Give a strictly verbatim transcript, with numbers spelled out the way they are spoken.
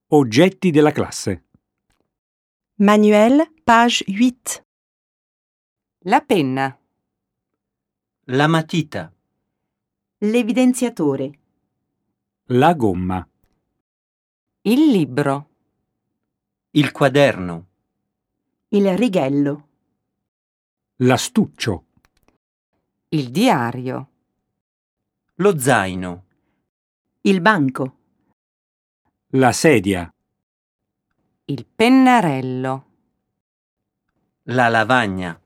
Oggetti della classe. Manuel, page huit. La penna. La matita. L'evidenziatore. La gomma. Il libro. Il quaderno. Il righello. L'astuccio. Il diario. Lo zaino. Il banco. La sedia. Il pennarello. La lavagna.